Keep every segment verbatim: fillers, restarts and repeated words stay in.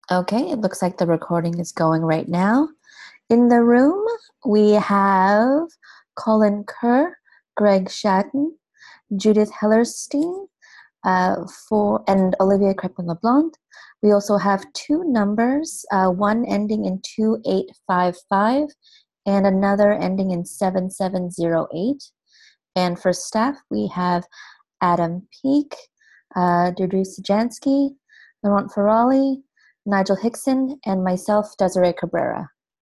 Okay, it looks like the recording is going right now. In the room, we have Colin Kerr, Greg Shatton, Judith Hellerstein, uh, for, and Olivia Crepin-LeBlanc. We also have two numbers, uh, one ending in two eight five five and another ending in seven seven zero eight. And for staff, we have Adam Peake, uh, Deirdre Sajansky, Laurent Ferrali, Nigel Hickson, and myself, Desiree Cabrera.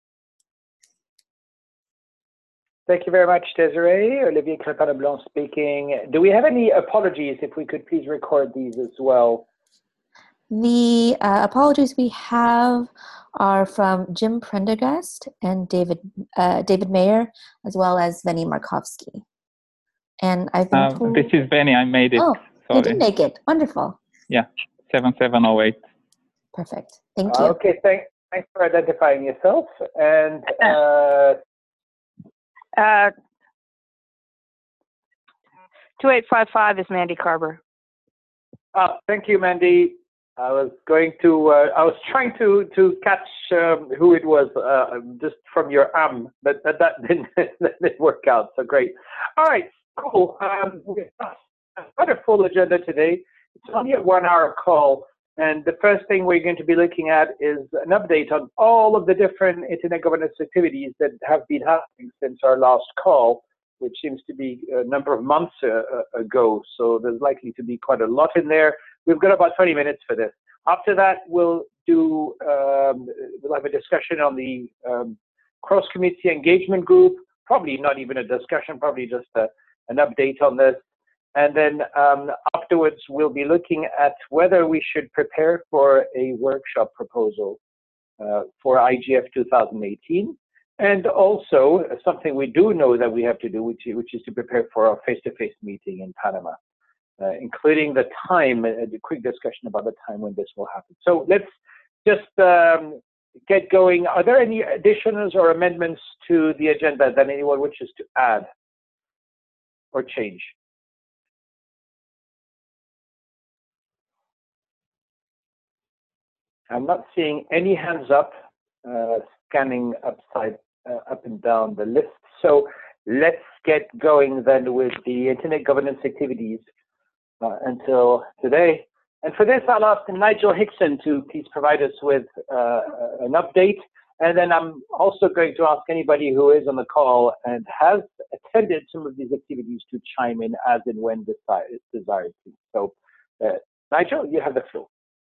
Thank you very much, Desiree. Olivier Crepin-LeBlanc speaking. Do we have any apologies? If we could please record these as well. The uh, apologies we have are from Jim Prendergast and David uh, David Mayer, as well as Veni Markovsky. And I've been uh, told... This is Veni. I made it. Oh, Sorry. you did make it. Wonderful. Yeah, seven seven zero eight. Perfect. Thank you. Uh, okay, thank, thanks for identifying yourself. And uh, uh, two eight five five is Mandy Carver. uh, thank you, Mandy. I was going to, uh, I was trying to to catch um, who it was uh, just from your um, but, but that didn't, that didn't work out. So great. All right, cool. Um, we have quite a full agenda today. It's only a one-hour call, and the first thing we're going to be looking at is an update on all of the different internet governance activities that have been happening since our last call, which seems to be a number of months uh, ago. So there's likely to be quite a lot in there. We've got about twenty minutes for this. After that, we'll do, um, we'll have a discussion on the um, cross-committee engagement group, probably not even a discussion, probably just a, an update on this. And then um, afterwards, we'll be looking at whether we should prepare for a workshop proposal uh, for I G F two thousand eighteen. And also something we do know that we have to do, which, which is to prepare for our face-to-face meeting in Panama. Uh, including the time, a quick discussion about the time when this will happen. So let's just um, get going. Are there any additions or amendments to the agenda that anyone wishes to add or change? I'm not seeing any hands up, uh, scanning upside, uh, up and down the list. So let's get going then with the internet governance activities Uh, until today. And for this, I'll ask Nigel Hickson to please provide us with uh, an update. And then I'm also going to ask anybody who is on the call and has attended some of these activities to chime in as and when desired. So, uh, Nigel, you have the floor.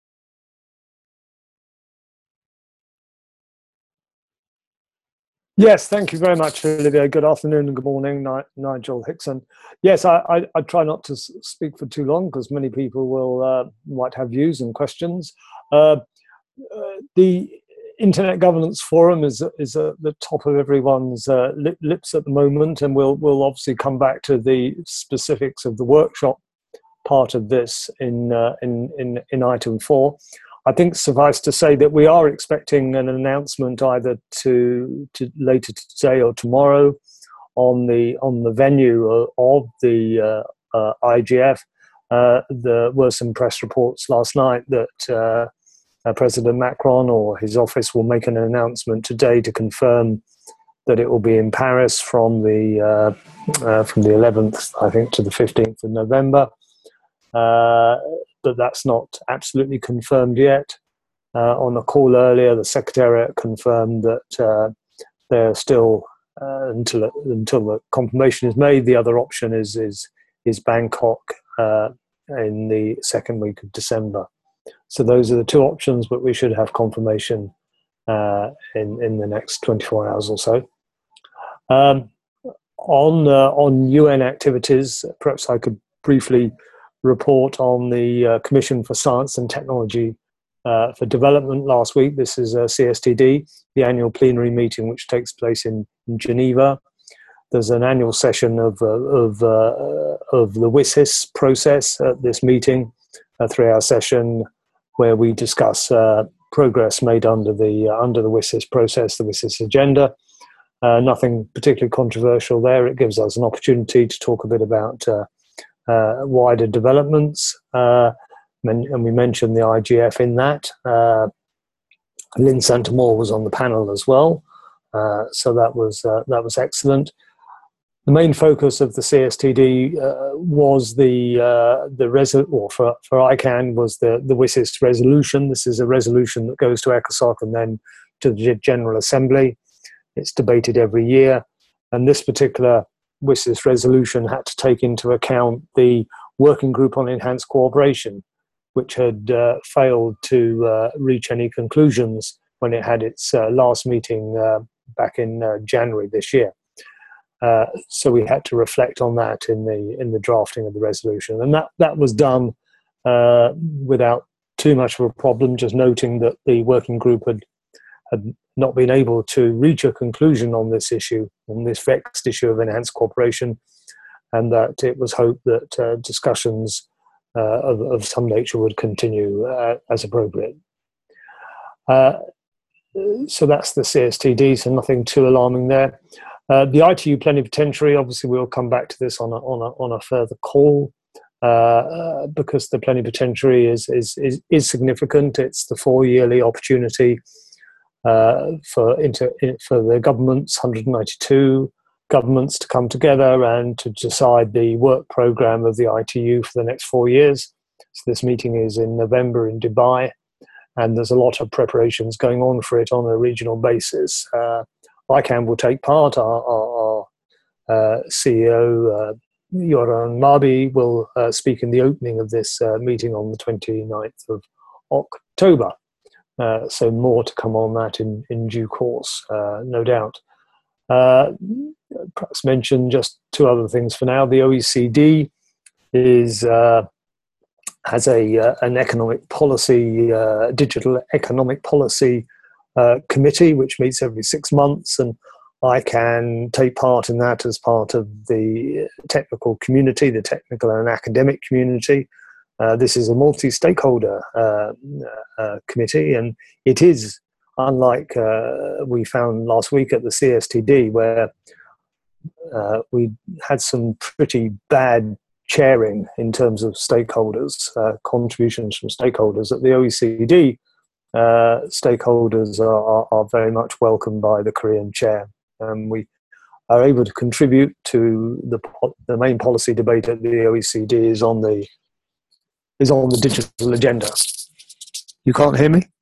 Yes, thank you very much, Olivier. Good afternoon and good morning, Ni Nigel Hickson. Yes, I, I, I try not to speak for too long because many people will uh, might have views and questions. Uh, uh, the Internet Governance Forum is is at the top of everyone's uh, lip, lips at the moment, and we'll we'll obviously come back to the specifics of the workshop part of this in uh, in in in item four. I think suffice to say that we are expecting an announcement either to, to later today or tomorrow on the on the venue of the uh, uh, I G F. Uh, there were some press reports last night that uh, uh, President Macron or his office will make an announcement today to confirm that it will be in Paris from the uh, uh, from the eleventh, I think, to the fifteenth of November. Uh, but that's not absolutely confirmed yet. Uh, on the call earlier, the Secretariat confirmed that uh, they're still, uh, until until the confirmation is made, the other option is is is Bangkok uh, in the second week of December. So those are the two options, but we should have confirmation uh, in in the next twenty-four hours or so. Um, on uh, on U N activities, perhaps I could briefly report on the uh, Commission for Science and Technology uh, for Development last week. This is uh, C S T D, the annual plenary meeting which takes place in, in Geneva. There's an annual session of, uh, of, uh, of the W S I S process at this meeting, a three-hour session where we discuss uh, progress made under the, uh, under the W S I S process, the W S I S agenda. Uh, nothing particularly controversial there. It gives us an opportunity to talk a bit about uh, Uh, wider developments, uh, and we mentioned the I G F in that. Uh, Lynn Santamore was on the panel as well, uh, so that was uh, that was excellent. The main focus of the C S T D uh, was the uh, the resol- or for for ICANN was the the WSIS resolution. This is a resolution that goes to ECOSOC and then to the General Assembly. It's debated every year, and this particular WSIS resolution had to take into account the Working Group on Enhanced Cooperation, which had uh, failed to uh, reach any conclusions when it had its uh, last meeting uh, back in uh, January this year. Uh, so we had to reflect on that in the in the drafting of the resolution, and that that was done uh, without too much of a problem. Just noting that the working group had had not been able to reach a conclusion on this issue, on this vexed issue of enhanced cooperation, and that it was hoped that uh, discussions uh, of, of some nature would continue uh, as appropriate. Uh, so that's the C S T D. So nothing too alarming there. Uh, the I T U plenipotentiary, obviously we'll come back to this on a, on a, on a further call, uh, uh, because the plenipotentiary is, is, is, is significant. It's the four-yearly opportunity uh, for, inter, for the governments, one hundred ninety-two governments, to come together and to decide the work program of the I T U for the next four years. So this meeting is in November in Dubai, and there's a lot of preparations going on for it on a regional basis. Uh, ICANN will take part. Our, our, our uh, C E O, uh, Yoran Mabi, will uh, speak in the opening of this uh, meeting on the twenty-ninth of October. Uh, so more to come on that in, in due course, uh, no doubt. Uh, perhaps mention just two other things for now. The O E C D is uh, has a uh, an economic policy, uh, digital economic policy Uh, committee, which meets every six months, and I can take part in that as part of the technical community, the technical and academic community. Uh, this is a multi-stakeholder uh, uh, committee, and it is unlike uh, we found last week at the C S T D, where uh, we had some pretty bad chairing in terms of stakeholders, uh, contributions from stakeholders. At the O E C D, Uh, stakeholders are, are, are very much welcomed by the Korean chair, and we are able to contribute to the the main policy debate at the O E C D is on the is on the digital agenda. You can't hear me?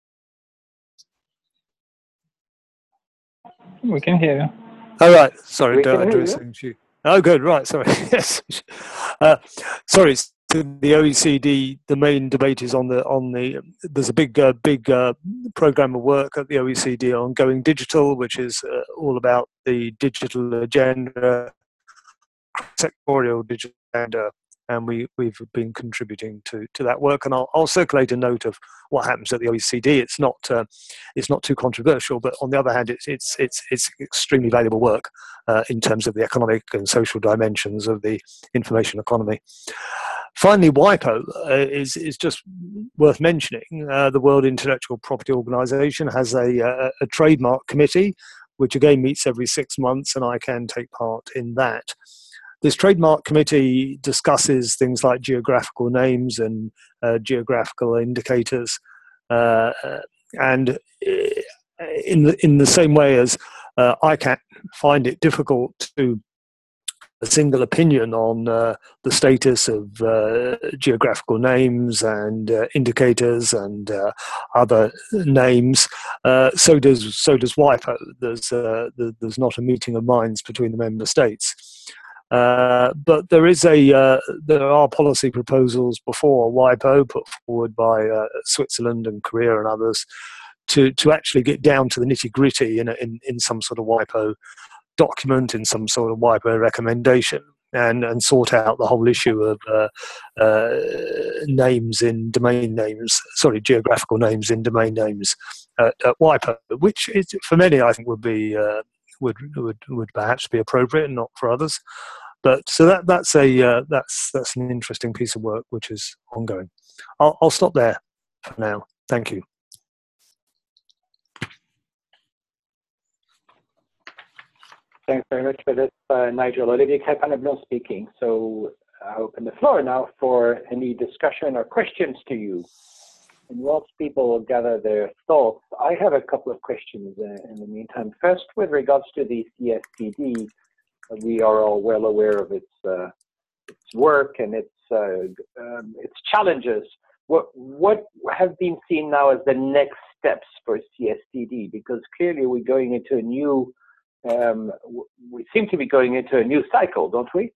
We can hear you. Oh right, sorry, We I can drew hear you. something to you. Oh good, right, sorry. Yes, uh, sorry. To the O E C D, the main debate is on the on the. There's a big uh, big uh, program of work at the O E C D on Going Digital, which is uh, all about the digital agenda, sectorial digital agenda, and we we've been contributing to to that work. And I'll I'll circulate a note of what happens at the O E C D. It's not uh, it's not too controversial, but on the other hand, it's it's it's it's extremely valuable work uh, in terms of the economic and social dimensions of the information economy. Finally, WIPO uh, is, is just worth mentioning. Uh, the World Intellectual Property Organization has a, a, a trademark committee, which again meets every six months, and I can take part in that. This trademark committee discusses things like geographical names and uh, geographical indicators. Uh, and in the, in the same way as uh, I can find it difficult to a single opinion on uh, the status of uh, geographical names and uh, indicators and uh, other names. Uh, so does so does WIPO. There's uh, there's not a meeting of minds between the member states. Uh, but there is a uh, there are policy proposals before WIPO put forward by uh, Switzerland and Korea and others to to actually get down to the nitty gritty in, a, in in some sort of WIPO document, in some sort of WIPO recommendation, and, and sort out the whole issue of uh, uh, names in domain names, sorry, geographical names in domain names at, at WIPO, which is, for many I think would be uh, would would would perhaps be appropriate, and not for others. But so that that's a uh, that's that's an interesting piece of work which is ongoing. I'll, I'll stop there for now. Thank you. Thanks very much for this, uh, Nigel. Olivier Crépin-Leblond speaking. So I open the floor now for any discussion or questions to you. And whilst people gather their thoughts, I have a couple of questions uh, in the meantime. First, with regards to the C S T D, we are all well aware of its uh, its work and its uh, um, its challenges. What what have been seen now as the next steps for C S T D? Because clearly we're going into a new, um, we seem to be going into a new cycle, don't we?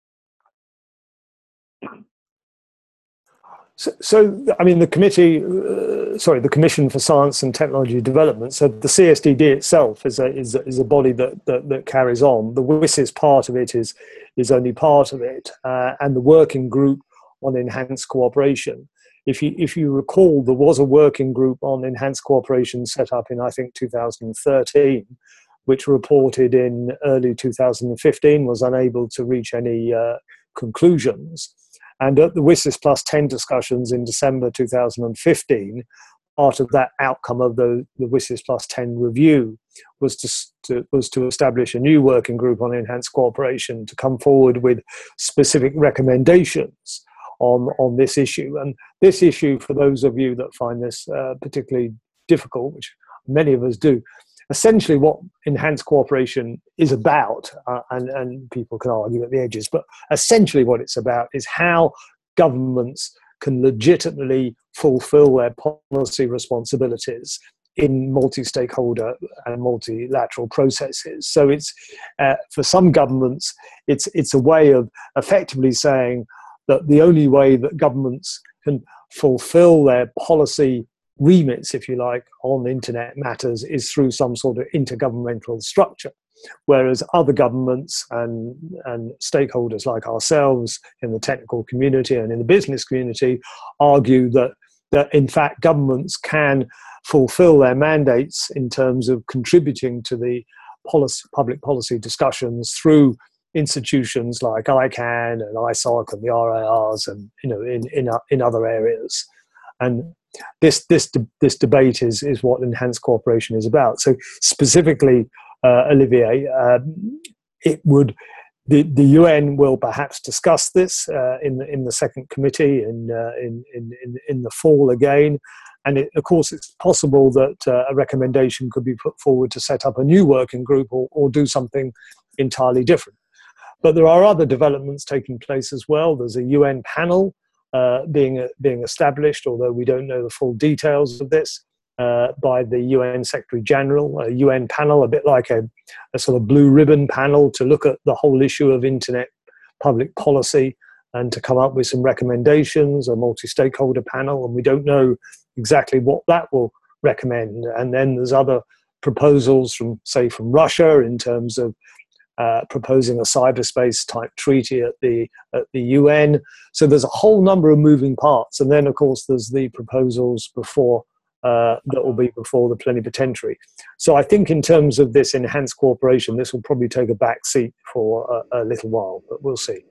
So, so, I mean, the committee, uh, sorry, the Commission for Science and Technology Development. So, the C S T D itself is a is a, is a body that, that that carries on. The WSIS part of it is is only part of it, uh, and the working group on enhanced cooperation. If you if you recall, there was a working group on enhanced cooperation set up in I think two thousand thirteen, which reported in early two thousand fifteen, was unable to reach any uh, conclusions. And at the WSIS plus ten discussions in December two thousand fifteen, part of that outcome of the, the WSIS plus ten review was to, to, was to establish a new working group on enhanced cooperation to come forward with specific recommendations on, on this issue. And this issue, for those of you that find this uh, particularly difficult, which many of us do, essentially what enhanced cooperation is about, uh, and, and people can argue at the edges, but essentially what it's about is how governments can legitimately fulfill their policy responsibilities in multi-stakeholder and multilateral processes. So it's, uh, for some governments, it's, it's a way of effectively saying that the only way that governments can fulfill their policy remits, if you like, on internet matters is through some sort of intergovernmental structure, whereas other governments and, and stakeholders like ourselves in the technical community and in the business community argue that, that in fact governments can fulfill their mandates in terms of contributing to the policy, public policy discussions through institutions like I CANN and I SOC and the R I Rs and, you know, in, in, in other areas. And This this this debate is is what enhanced cooperation is about. So specifically, uh, Olivier, um, it would the the U N will perhaps discuss this uh, in the in the second committee in uh, in, in in in the fall again, and it, of course it's possible that uh, a recommendation could be put forward to set up a new working group or or do something entirely different. But there are other developments taking place as well. There's a U N panel Uh, being uh, being established, although we don't know the full details of this, uh, by the U N Secretary General, a U N panel, a bit like a, a sort of blue ribbon panel to look at the whole issue of internet public policy and to come up with some recommendations, a multi-stakeholder panel, and we don't know exactly what that will recommend. And then there's other proposals from, say, from Russia in terms of Uh, proposing a cyberspace type treaty at the at the U N. So there's a whole number of moving parts, and then of course there's the proposals before uh, that will be before the plenipotentiary. So I think in terms of this enhanced cooperation, this will probably take a back seat for a, a little while, but we'll see.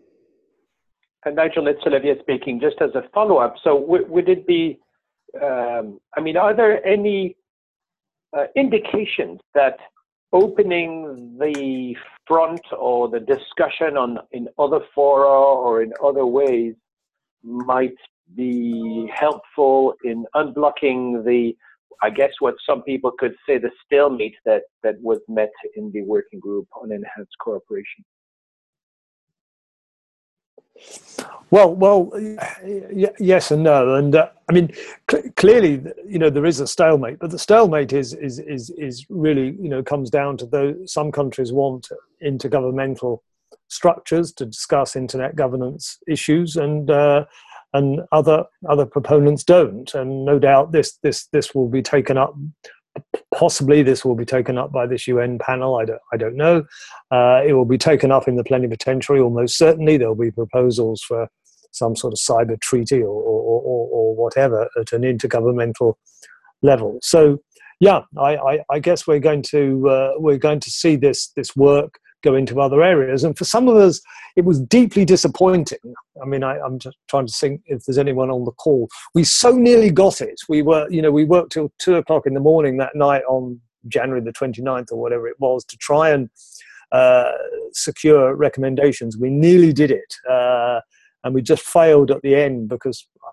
And Nigel, it's Olivier speaking. Just as a follow-up, so w would it be? Um, I mean, are there any uh, indications that opening the front or the discussion on in other fora or in other ways might be helpful in unblocking the, I guess what some people could say, the stalemate that, that was met in the working group on enhanced cooperation? Well, well, yes and no, and uh, I mean, cl clearly, you know, there is a stalemate, but the stalemate is is is is really, you know, comes down to those some countries want intergovernmental structures to discuss internet governance issues, and uh, and other other proponents don't, and no doubt this this this will be taken up. Possibly this will be taken up by this U N panel. I don't, I don't know. Uh, it will be taken up in the plenipotentiary, almost certainly. There will be proposals for some sort of cyber treaty or, or, or, or whatever at an intergovernmental level. So, yeah, I, I, I guess we're going to uh, we're going to see this this work go into other areas. And for some of us, it was deeply disappointing. I mean, I, I'm just trying to think if there's anyone on the call. We so nearly got it. We were, you know, we worked till two o'clock in the morning that night on January the twenty-ninth or whatever it was to try and uh, secure recommendations. We nearly did it. Uh, and we just failed at the end because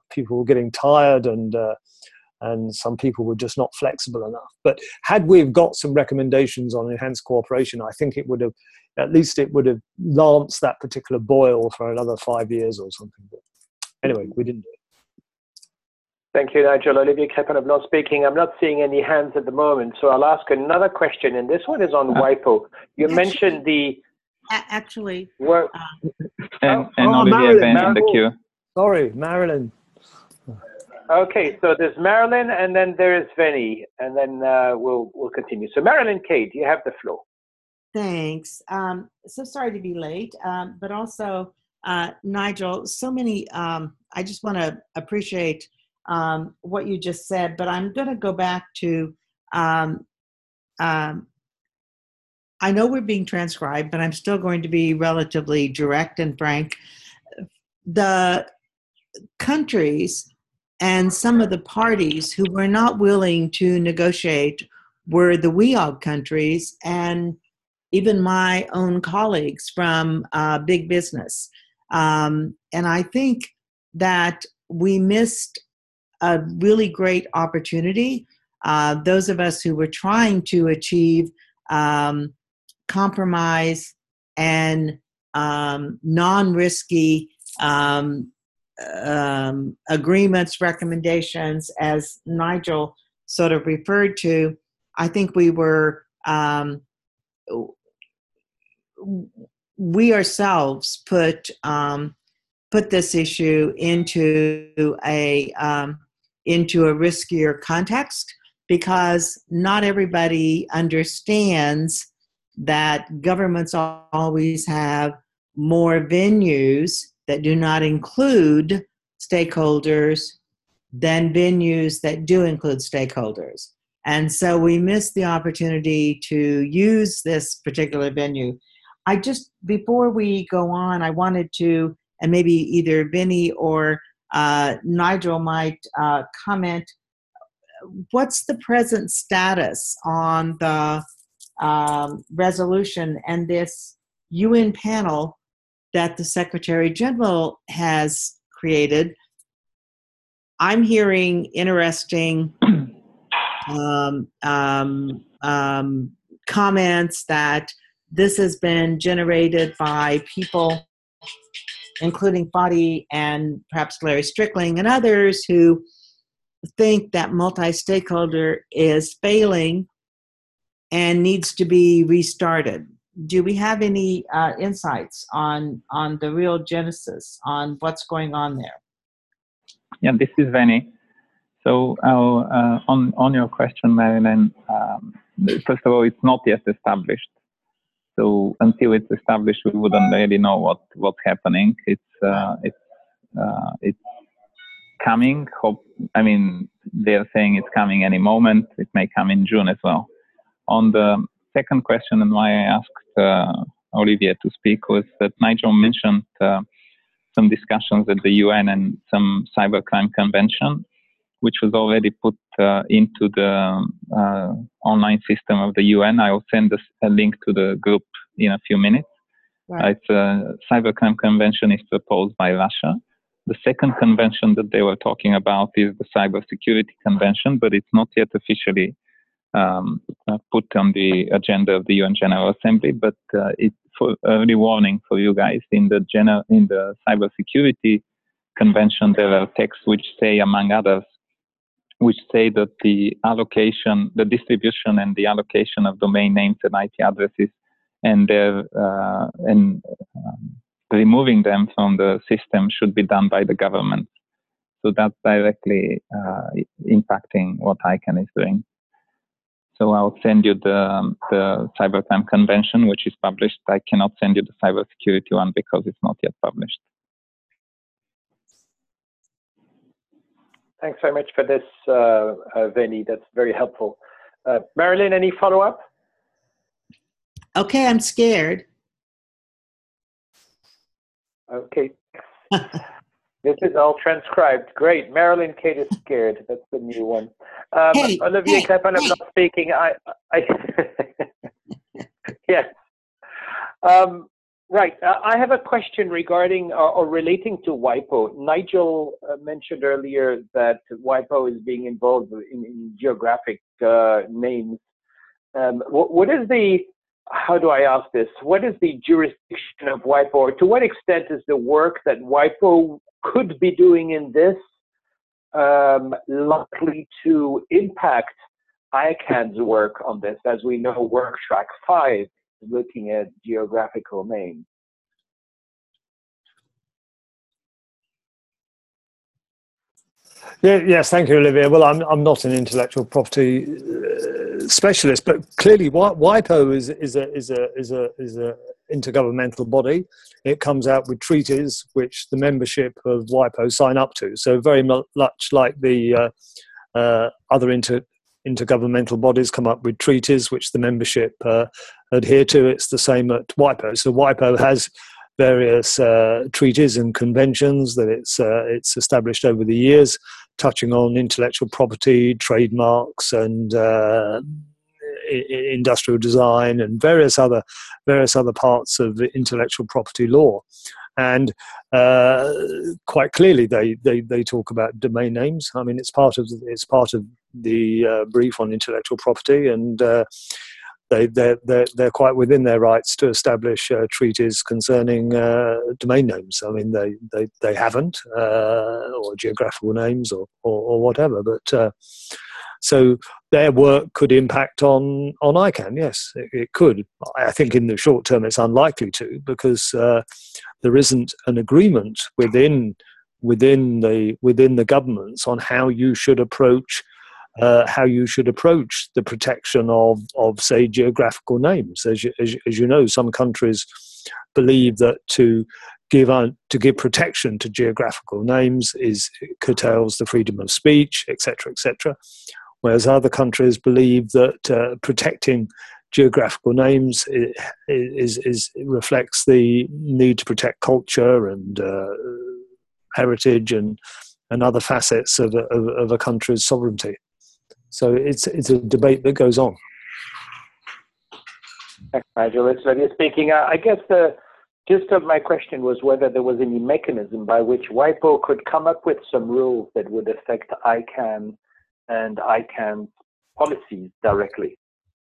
people were getting tired and uh, and some people were just not flexible enough. But had we have got some recommendations on enhanced cooperation, I think it would have, at least it would have lanced that particular boil for another five years or something. But anyway, we didn't do it. Thank you, Nigel. Olivier Crépin-Leblanc speaking. I'm not seeing any hands at the moment, so I'll ask another question, and this one is on WIPO. You Actually- mentioned the A- Actually, work. And, Oh, and oh, Olivier Marilyn, Ben in the Marilyn. queue. Sorry, Marilyn. Okay, so there's Marilyn, and then there is Vinny, and then uh, we'll we'll continue. So Marilyn Kate, you have the floor. thanks. Um, so sorry to be late, um, but also, uh, Nigel, so many, um, I just want to appreciate um, what you just said, but I'm going to go back to, um, um, I know we're being transcribed, but I'm still going to be relatively direct and frank. The countries and some of the parties who were not willing to negotiate were the W E O G countries and even my own colleagues from uh, big business. Um, and I think that we missed a really great opportunity. Uh, those of us who were trying to achieve um, compromise and um, non-risky um, um, agreements, recommendations, as Nigel sort of referred to, I think we were, um, we ourselves put um, put this issue into a um, into a riskier context because not everybody understands that governments always have more venues that do not include stakeholders than venues that do include stakeholders. And so we missed the opportunity to use this particular venue. I just, before we go on, I wanted to, and maybe either Vinny or uh, Nigel might uh, comment, what's the present status on the um, resolution and this U N panel that the Secretary General has created? I'm hearing interesting um, um, um, comments that this has been generated by people, including Fadi and perhaps Larry Strickling and others, who think that multi-stakeholder is failing and needs to be restarted. Do we have any uh, insights on on the real genesis, on what's going on there? Yeah, this is Vinny. So I'll, uh, on on your question, Marilyn, um, first of all, it's not yet established. So until it's established, we wouldn't really know what what's happening. It's uh, it's uh, it's coming. Hope I mean they're saying it's coming any moment. It may come in June as well. On the second question and why I asked uh, Olivier to speak was that Nigel mentioned uh, some discussions at the U N and some cybercrime convention, which was already put uh, into the uh, online system of the U N. I will send us a link to the group in a few minutes. Right. Uh, it's a cybercrime convention is proposed by Russia. The second convention that they were talking about is the cybersecurity convention, but it's not yet officially um, uh, put on the agenda of the U N General Assembly. But uh, it's for early warning for you guys. In the general, in the cybersecurity convention, there are texts which say, among others, which say that the allocation, the distribution and the allocation of domain names and I P addresses and their uh, and um, removing them from the system should be done by the government. So that's directly uh, impacting what ICANN is doing. So I'll send you the, the Cybercrime Convention, which is published. I cannot send you the cybersecurity one because it's not yet published. Thanks very much for this, uh, uh, Vinny. That's very helpful. Uh, Marilyn, any follow-up? Okay, I'm scared. Okay. This is all transcribed. Great. Marilyn Kate is scared. That's the new one. Um, Hey, Olivier hey, Crépin, I'm hey. not speaking. I, I yes. Um, Right. Uh, I have a question regarding or, or relating to WIPO. Nigel uh, mentioned earlier that WIPO is being involved in, in geographic uh, names. Um, what, what is the, how do I ask this? What is the jurisdiction of WIPO, or to what extent is the work that WIPO could be doing in this um, likely to impact I CANN's work on this? As we know, Work Track five is looking at geographical names. Yeah, yes, thank you, Olivier. Well, I'm I'm not an intellectual property uh, specialist, but clearly, WIPO is is a is a is a is a intergovernmental body. It comes out with treaties which the membership of WIPO sign up to. So very much like the uh, uh, other inter intergovernmental bodies come up with treaties which the membership uh, adhere to. It's the same at WIPO. So WIPO has various uh, treaties and conventions that it's uh, it's established over the years, touching on intellectual property, trademarks, and uh, I- industrial design, and various other various other parts of intellectual property law. And uh, quite clearly, they, they they talk about domain names. I mean, it's part of it's part of the uh, brief on intellectual property, and uh, they they're, they're they're quite within their rights to establish uh, treaties concerning uh, domain names. I mean, they they they haven't, uh, or geographical names, or or, or whatever. But uh, so their work could impact on on I CANN. Yes, it, it could. I think in the short term, it's unlikely to, because uh, there isn't an agreement within within the within the governments on how you should approach uh, how you should approach the protection of of say geographical names. As you, as, as you know, some countries believe that to give uh, to give protection to geographical names is curtails the freedom of speech, et cetera, et cetera. Whereas other countries believe that uh, protecting geographical names is, is, is reflects the need to protect culture and uh, heritage and and other facets of a, of, of a country's sovereignty. So it's it's a debate that goes on. Thanks, Nigel. It's Lydia speaking. Uh, I guess the gist of my question was whether there was any mechanism by which WIPO could come up with some rules that would affect I CANN and I CANN's policies directly.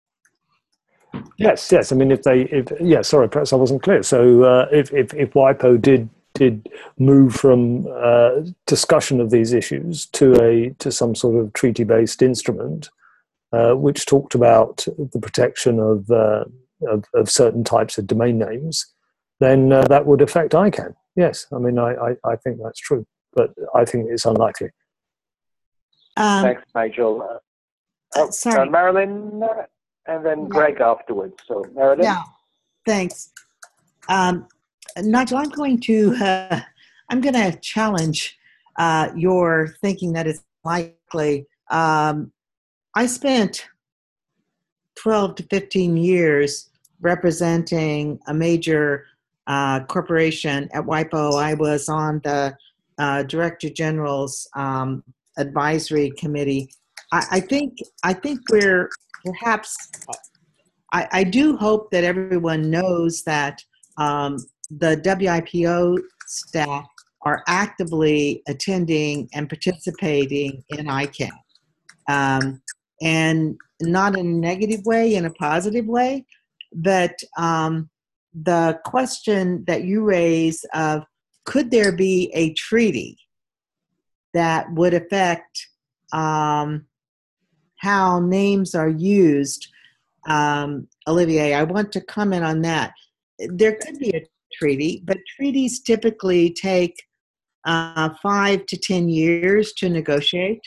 Yes, yes. I mean, if they, if yeah, sorry, perhaps I wasn't clear. So, uh, if if if WIPO did did move from uh, discussion of these issues to a to some sort of treaty-based instrument, uh, which talked about the protection of, uh, of of certain types of domain names, then uh, that would affect I CANN. Yes, I mean, I, I I think that's true, but I think it's unlikely. Um, Thanks, Nigel. Uh, oh, sorry. Uh, Marilyn, uh, and then Greg afterwards. So, Marilyn? Yeah, thanks. Um, Nigel, I'm going to, uh, I'm going to challenge uh, your thinking that it's likely. Um, I spent twelve to fifteen years representing a major uh, corporation at WIPO. I was on the uh, Director General's um, advisory committee. I, I think I think we're perhaps. I, I do hope that everyone knows that um, the W I P O staff are actively attending and participating in I CANN, um, and not in a negative way, in a positive way. But um, the question that you raise of could there be a treaty that would affect um, how names are used, um, Olivier, I want to comment on that. There could be a treaty, but treaties typically take uh, five to ten years to negotiate.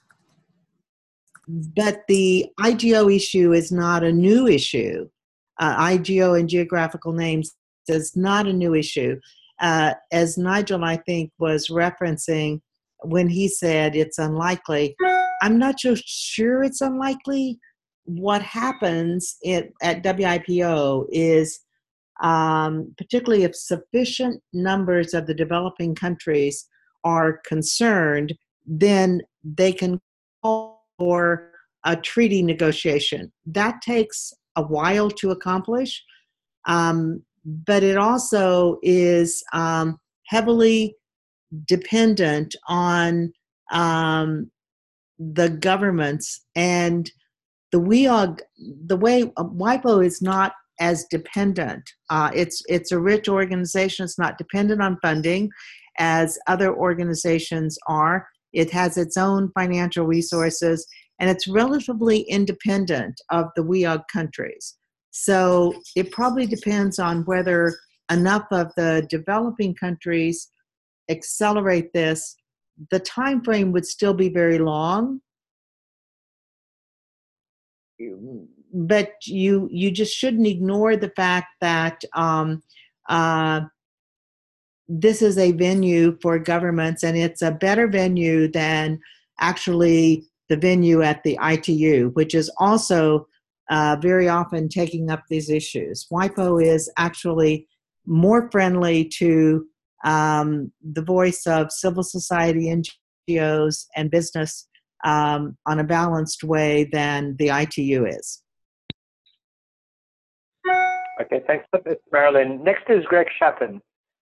But the I G O issue is not a new issue. Uh, I G O and geographical names is not a new issue. Uh, as Nigel, I think, was referencing when he said it's unlikely, I'm not so sure it's unlikely. What happens it, at W I P O is, um, particularly if sufficient numbers of the developing countries are concerned, then they can call for a treaty negotiation. That takes a while to accomplish. Um, but it also is um, heavily dependent on um, the governments. And the W I O G, the way uh, WIPO is not as dependent. Uh, it's it's a rich organization. It's not dependent on funding as other organizations are. It has its own financial resources, and it's relatively independent of the W I O G countries. So it probably depends on whether enough of the developing countries accelerate this. The time frame would still be very long, but you you just shouldn't ignore the fact that um, uh, this is a venue for governments, and it's a better venue than actually the venue at the I T U, which is also uh, very often taking up these issues. WIPO is actually more friendly to um, the voice of civil society, N G Os, and business um, on a balanced way than the I T U is. Okay, thanks, Marilyn. Next is Greg Shatton.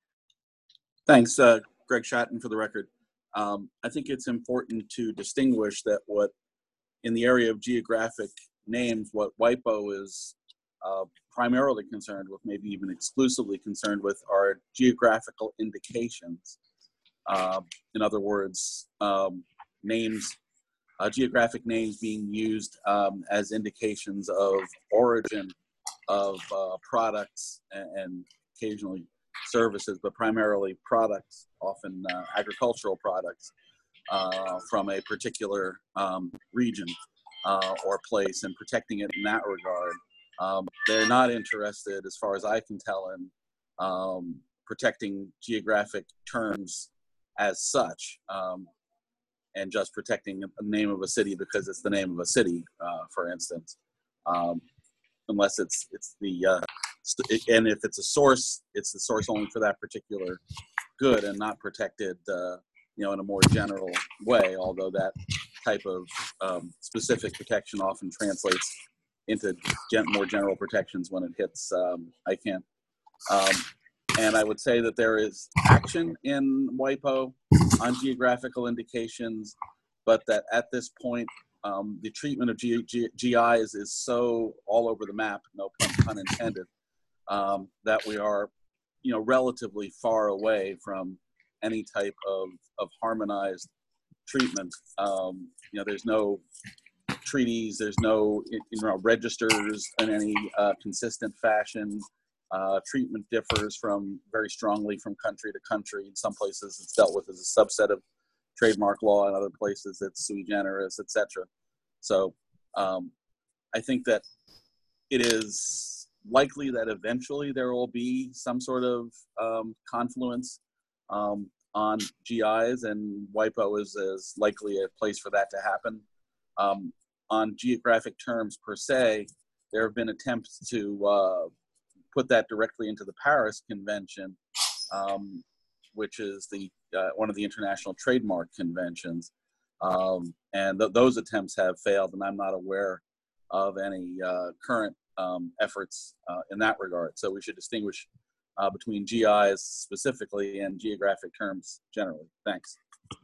Thanks, uh, Greg Shatton, for the record. Um, I think it's important to distinguish that what, in the area of geographic names, what WIPO is uh, primarily concerned with, maybe even exclusively concerned with, are geographical indications. Uh, in other words, um, names, uh, geographic names being used um, as indications of origin of uh, products and, and occasionally services, but primarily products, often uh, agricultural products uh, from a particular um, region uh, or place, and protecting it in that regard. Um, they're not interested, as far as I can tell, in um, protecting geographic terms as such, um, and just protecting the name of a city because it's the name of a city, uh, for instance. Um, unless it's it's the uh, st- and if it's a source, it's the source only for that particular good and not protected, uh, you know, in a more general way. Although that type of um, specific protection often translates into gen- more general protections when it hits um, I C A N. Um, and I would say that there is action in WIPO on geographical indications, but that at this point, Um, the treatment of G- G- G Is is so all over the map, no pun, pun intended, um, that we are, you know, relatively far away from any type of, of harmonized treatment. Um, you know, there's no treaties, there's no, you know, registers in any uh, consistent fashion. Uh, treatment differs from very strongly from country to country. In some places, it's dealt with as a subset of trademark law, in other places it's sui generis, et cetera. So um, I think that it is likely that eventually there will be some sort of um, confluence um, on G Is, and WIPO is, is likely a place for that to happen. Um, on geographic terms per se, there have been attempts to uh, put that directly into the Paris Convention, um, which is the uh, one of the international trademark conventions, um, and th- those attempts have failed, and I'm not aware of any uh, current um, efforts uh, in that regard. So we should distinguish uh, between G Is specifically and geographic terms generally. Thanks.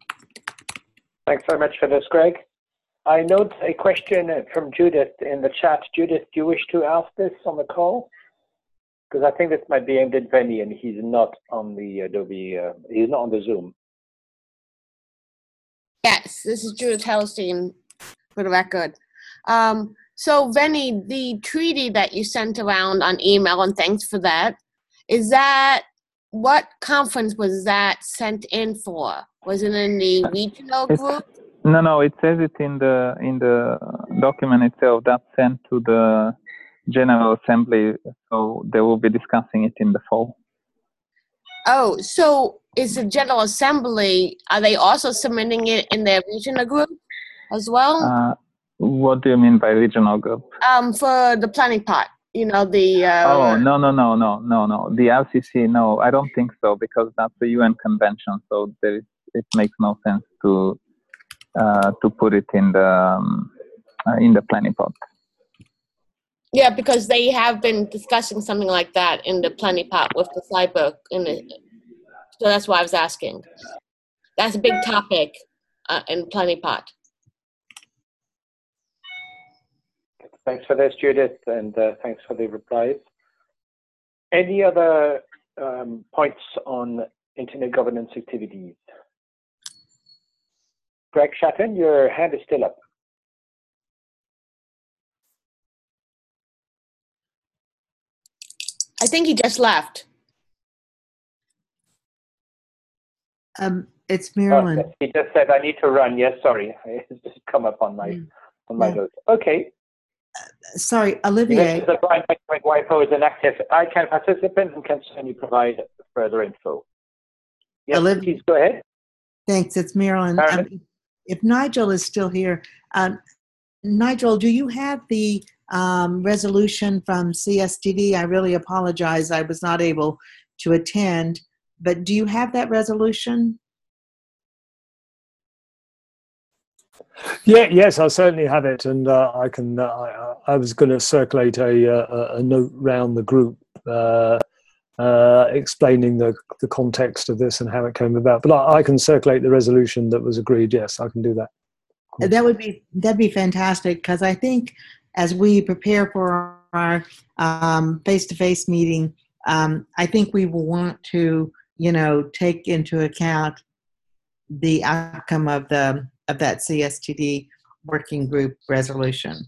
Thanks very much for this, Greg. I note a question from Judith in the chat. Judith, do you wish to ask this on the call? Because I think this might be aimed at Venny, and he's not on the Adobe, uh, he's not on the Zoom. Yes, this is Judith Hellstein, for the record. Um, so, Venny, the treaty that you sent around on email, and thanks for that, is that, what conference was that sent in for? Was it in the regional group? No, no, it says it in the in the document itself. That's sent to the General Assembly, so they will be discussing it in the fall. Oh, so is the General Assembly, are they also submitting it in their regional group as well? Uh, what do you mean by regional group? Um, for the planning part, you know, the... Uh, oh, no, no, no, no, no, no. The L C C, no, I don't think so, because that's a U N convention, so there is, it makes no sense to uh, to put it in the, um, uh, in the planning part. Yeah, because they have been discussing something like that in the Plenty Pot with the cyber. In the, so that's why I was asking. That's a big topic uh, in Plenty Pot. Thanks for this, Judith, and uh, thanks for the replies. Any other um, points on internet governance activities? Greg Shatton, your hand is still up. I think he just left. Um, it's Marilyn. Oh, yes, he just said, I need to run. Yes, sorry. It's just come up on my, Yeah. on my Yeah. notes. Okay. Sorry, You Olivier. mentioned that Brian WIPO is an active I C A N participant and can certainly provide further info. Yes, Olivier. please go ahead. Thanks, it's Marilyn. Marilyn. Um, if Nigel is still here, um, Nigel, do you have the um, resolution from C S T D? I really apologize, I was not able to attend, but do you have that resolution? Yeah, yes, I certainly have it, and uh, I can. Uh, I, I was going to circulate a, a, a note round the group uh, uh, explaining the the context of this and how it came about. But I, I can circulate the resolution that was agreed. Yes, I can do that. That would be that'd be fantastic, because I think as we prepare for our um, face-to-face meeting, um, I think we will want to, you know, take into account the outcome of the of that C S T D working group resolution.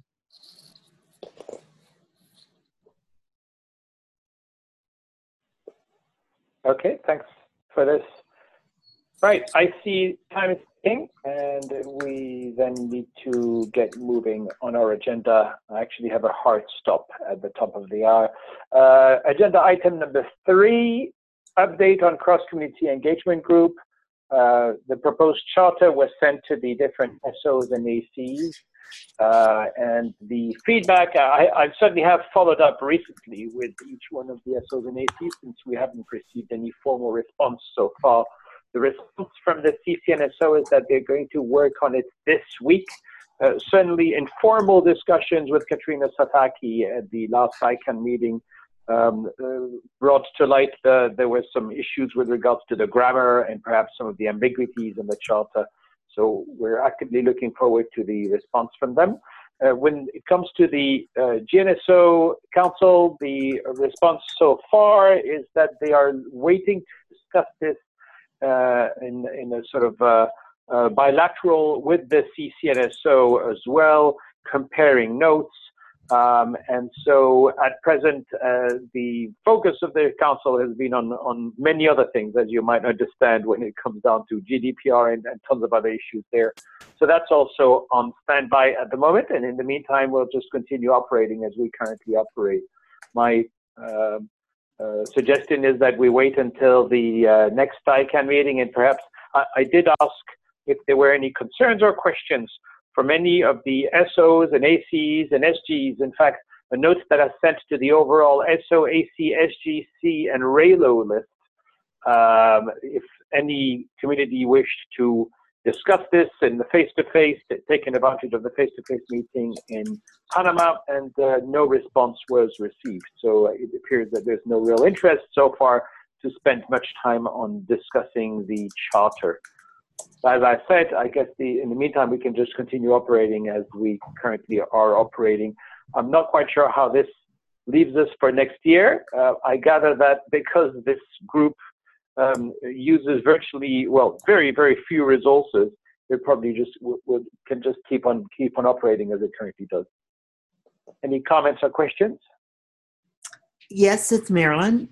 Okay, thanks for this. Right, I see time is ticking, and we then need to get moving on our agenda. I actually have a hard stop at the top of the hour. Uh, agenda item number three, update on cross-community engagement group. Uh, the proposed charter was sent to the different S Os and A Cs. Uh, and the feedback, I, I certainly have followed up recently with each one of the S Os and A Cs since we haven't received any formal response so far. The response from the C C N S O is that they're going to work on it this week. Uh, certainly informal discussions with Katrina Sataki at the last I CAN meeting um, uh, brought to light the, there were some issues with regards to the grammar and perhaps some of the ambiguities in the charter. So we're actively looking forward to the response from them. Uh, when it comes to the uh, G N S O Council, the response so far is that they are waiting to discuss this uh, in, in a sort of uh, uh, bilateral with the C C N S O as well, comparing notes. Um, and so at present, uh, the focus of the council has been on, on many other things, as you might understand, when it comes down to G D P R and, and tons of other issues there. So that's also on standby at the moment. And in the meantime, we'll just continue operating as we currently operate. My uh, uh, suggestion is that we wait until the uh, next I CAN meeting, and perhaps I, I did ask if there were any concerns or questions for many of the S Os and A Cs and S Gs. In fact, a note that I sent to the overall S O, A C, S G C, and RAILO list. Um, if any community wished to discuss this in the face-to-face, taking advantage of the face-to-face meeting in Panama, and uh, no response was received. So uh, it appears that there's no real interest so far to spend much time on discussing the charter. As I said, I guess the, in the meantime, we can just continue operating as we currently are operating. I'm not quite sure how this leaves us for next year. Uh, I gather that because this group um, uses virtually, well, very, very few resources, it probably just w w can just keep on keep on operating as it currently does. Any comments or questions? Yes, it's Marilyn.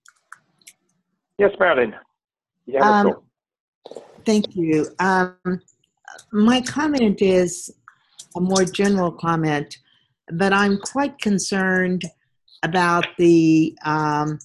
Yes, Marilyn. You have Um, the floor. Thank you. Um, my comment is a more general comment, but I'm quite concerned about the um,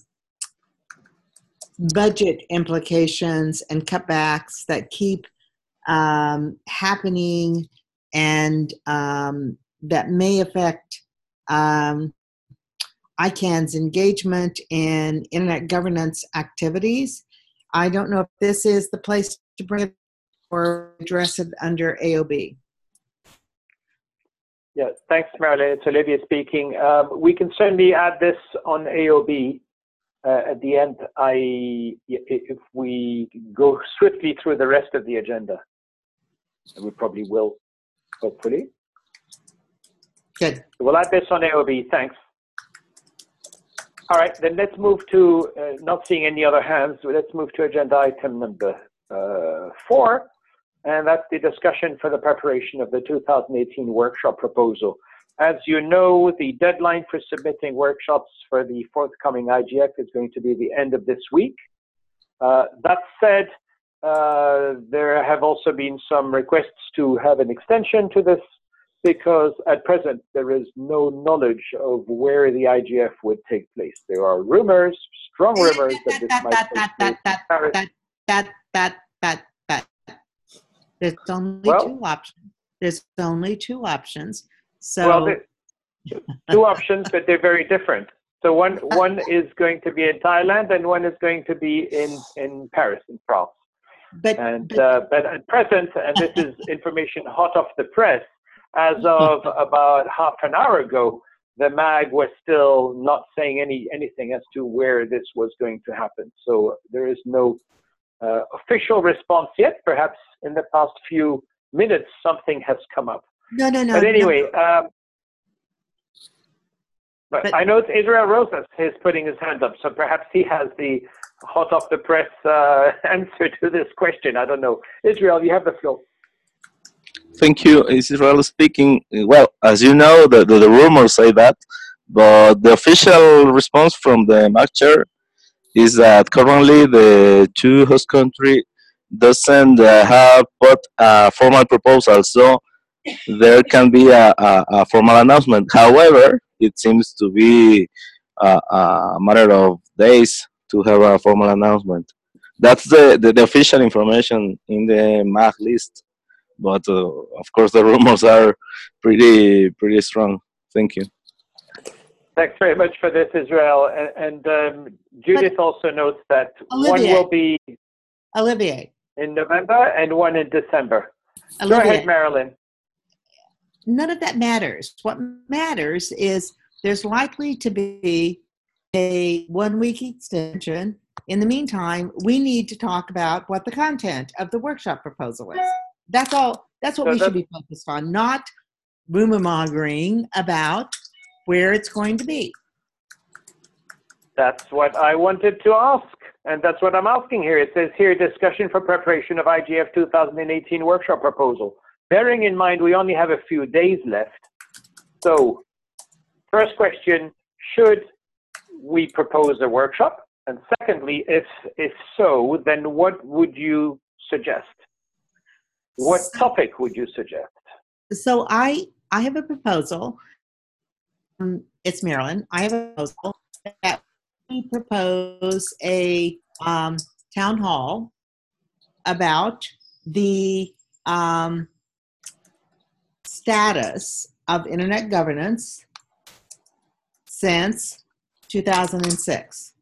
budget implications and cutbacks that keep um, happening, and um, that may affect um, I CAN's engagement in internet governance activities. I don't know if this is the place to bring it or address it under A O B. Yeah, thanks, Marilyn. It's Olivia speaking. Um, we can certainly add this on A O B uh, at the end. I, if we go swiftly through the rest of the agenda, and we probably will, hopefully. Good. We'll add this on A O B. Thanks. All right, then let's move to, uh, not seeing any other hands, let's move to agenda item number uh, four, and that's the discussion for the preparation of the two thousand eighteen workshop proposal. As you know, the deadline for submitting workshops for the forthcoming I G F is going to be the end of this week. Uh, that said, uh, there have also been some requests to have an extension to this, because at present there is no knowledge of where the I G F would take place. There are rumors, strong rumors that this might take place in Paris. That, that, that, that, that. There's only Well, two options. There's only two options. So well, there- two options, but they're very different. So one one is going to be in Thailand, and one is going to be in in Paris, in France. but, And but uh, but at present, and this is information hot off the press, as of about half an hour ago, the M A G was still not saying any anything as to where this was going to happen. So there is no uh, official response yet. Perhaps in the past few minutes, something has come up. no, no, no. But anyway, no. um, but, But- I know it's Israel Rosas is putting his hand up, so perhaps he has the hot off the press uh, answer to this question. I don't know. Israel, you have the floor. Thank you. It's Israel speaking. Well, as you know, the, the, the rumors say that, but the official response from the M A C chair is that currently the two host country doesn't uh, have put a formal proposal, so there can be a, a, a formal announcement. However, it seems to be a, a matter of days to have a formal announcement. That's the, the, the official information in the M A C list. But uh, of course, the rumors are pretty pretty strong. Thank you. Thanks very much for this, Israel. And, and um, Judith But- also notes that one Olivier. will be Olivier, in November and one in December. Go Olivier, ahead, Marilyn. none of that matters. What matters is there's likely to be a one-week extension. In the meantime, we need to talk about what the content of the workshop proposal is. That's all. That's what So we should that's- be focused on, not rumor mongering about where it's going to be. That's what I wanted to ask, and that's what I'm asking here. It says here, discussion for preparation of I G F two thousand eighteen workshop proposal. Bearing in mind we only have a few days left. So, first question, should we propose a workshop? And secondly, if, if so, then what would you suggest? What topic would you suggest? So I I have a proposal. Um, it's Marilyn. I have a proposal that we propose a um, town hall about the um, status of internet governance since two thousand six.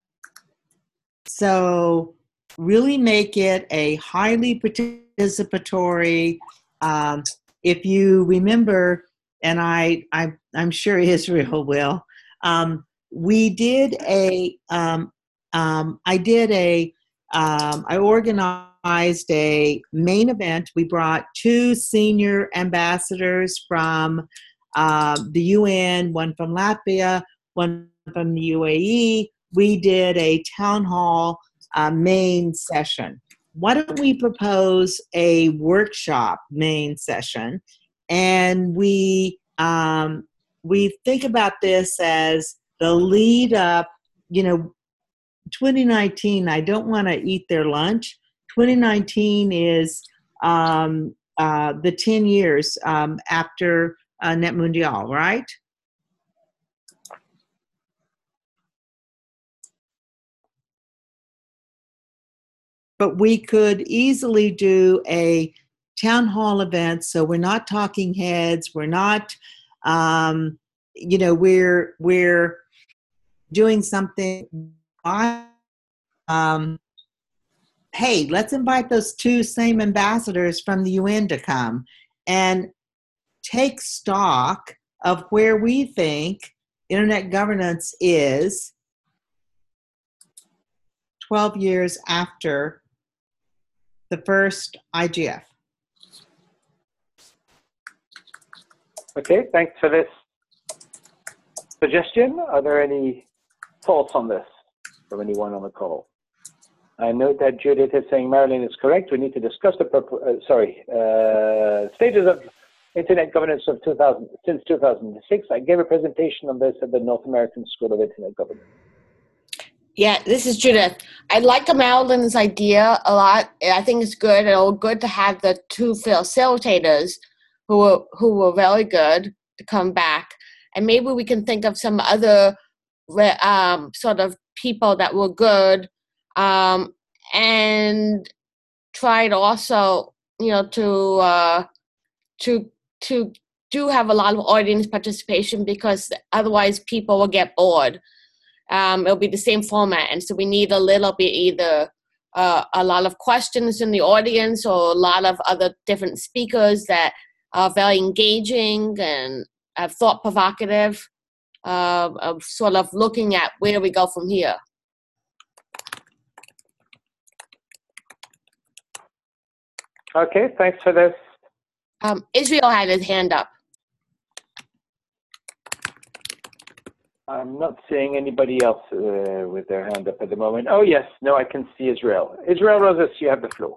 So really make it a highly participatory, um, if you remember, and I, I, I'm sure Israel will, um, we did a, um, um, I did a, um, I organized a main event. We brought two senior ambassadors from uh, the U N, one from Latvia, one from the U A E. We did a town hall uh, main session. Why don't we propose a workshop main session, and we um, we think about this as the lead up. You know, twenty nineteen. I don't want to eat their lunch. twenty nineteen is um, uh, the ten years um, after uh, Net Mundial, right? But we could easily do a town hall event, so we're not talking heads. We're not, um, you know, we're we're doing something. Um, hey, let's invite those two same ambassadors from the U N to come, and take stock of where we think internet governance is twelve years after the first I G F. Okay, thanks for this suggestion. Are there any thoughts on this from anyone on the call? I note that Judith is saying Marilyn is correct. We need to discuss the uh, sorry uh, stages of internet governance of two thousand since two thousand six. I gave a presentation on this at the North American School of Internet Governance. Yeah, this is Judith. I like Marilyn's idea a lot. I think it's good. It'll good to have the two facilitators who were who were very good to come back, and maybe we can think of some other um, sort of people that were good. Um, and tried also, you know, to uh, to to do have a lot of audience participation, because otherwise people will get bored. Um, it'll be the same format, and so we need a little bit either uh, a lot of questions in the audience or a lot of other different speakers that are very engaging and uh, thought provocative, uh, of sort of looking at where we go from here. Okay, thanks for this. Um, Israel had his hand up. I'm not seeing anybody else uh, with their hand up at the moment. Oh, yes. No, I can see Israel. Israel Rosas, you have the floor.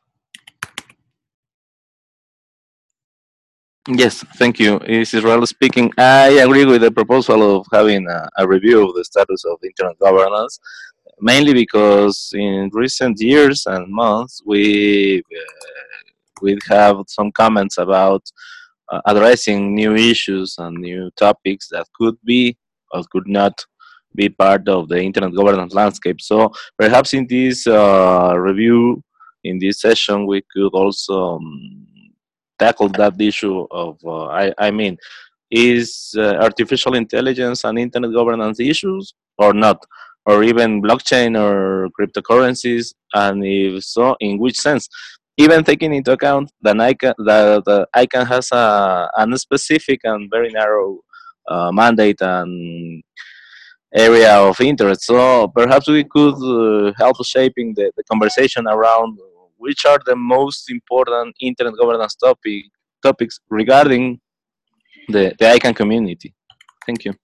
Yes, thank you. It's Israel speaking. I agree with the proposal of having a, a review of the status of internet governance, mainly because in recent years and months, we uh, we have some comments about uh, addressing new issues and new topics that could be or could not be part of the internet governance landscape. So perhaps in this uh, review, in this session, we could also um, tackle that issue of, uh, I, I mean, is uh, artificial intelligence and internet governance issues or not? Or even blockchain or cryptocurrencies, and if so, in which sense? Even taking into account that ICANN, that the ICANN has a, a specific and very narrow uh, mandate and area of interest. So perhaps we could uh, help shaping the, the conversation around which are the most important internet governance topic, topics regarding the, the ICANN community. Thank you.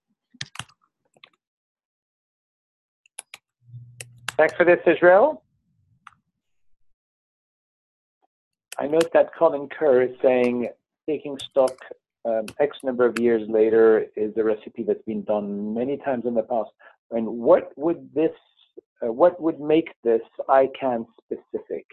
Thanks for this, Israel. I note that Colin Kerr is saying taking stock um, X number of years later is a recipe that's been done many times in the past. And what would this, uh, what would make this ICANN specific?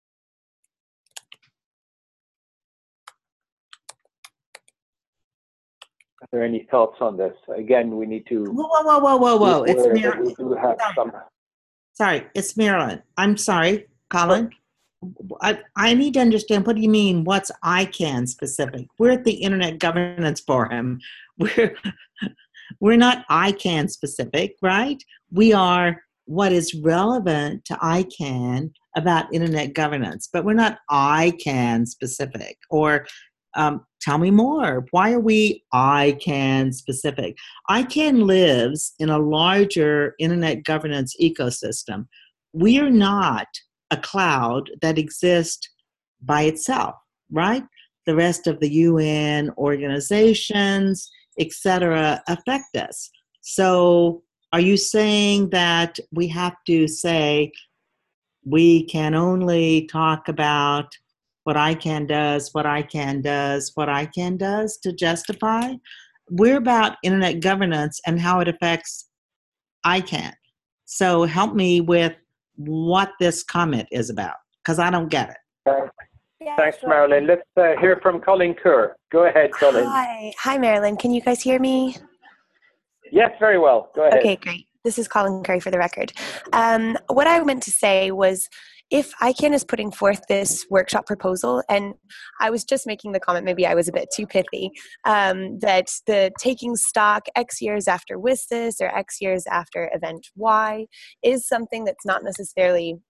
Are there any thoughts on this? Again, we need to. Whoa, whoa, whoa, whoa, whoa, whoa! It's Mar- we do have some. Sorry, it's Marilyn. I'm sorry, Colin. I, I need to understand, what do you mean, what's ICANN specific? We're at the Internet Governance Forum. We're, we're not ICANN specific, right? We are what is relevant to ICANN about Internet governance, but we're not ICANN specific. Or um, tell me more. Why are we ICANN specific? ICANN lives in a larger Internet governance ecosystem. We are not a cloud that exists by itself, right? The rest of the U N organizations, et cetera, affect us. So are you saying that we have to say we can only talk about what ICANN does, what ICANN does, what ICANN does to justify? We're about internet governance and how it affects ICANN. So help me with what this comment is about, because I don't get it. Uh, thanks, Marilyn. Let's uh, hear from Colin Kerr. Go ahead, Colin. Hi. Hi, Marilyn. Can you guys hear me? Yes, very well. Go ahead. Okay, great. This is Colin Curry for the record. Um, what I meant to say was, if ICANN is putting forth this workshop proposal, and I was just making the comment, maybe I was a bit too pithy, um, that the taking stock X years after WSIS or X years after event Y is something that's not necessarily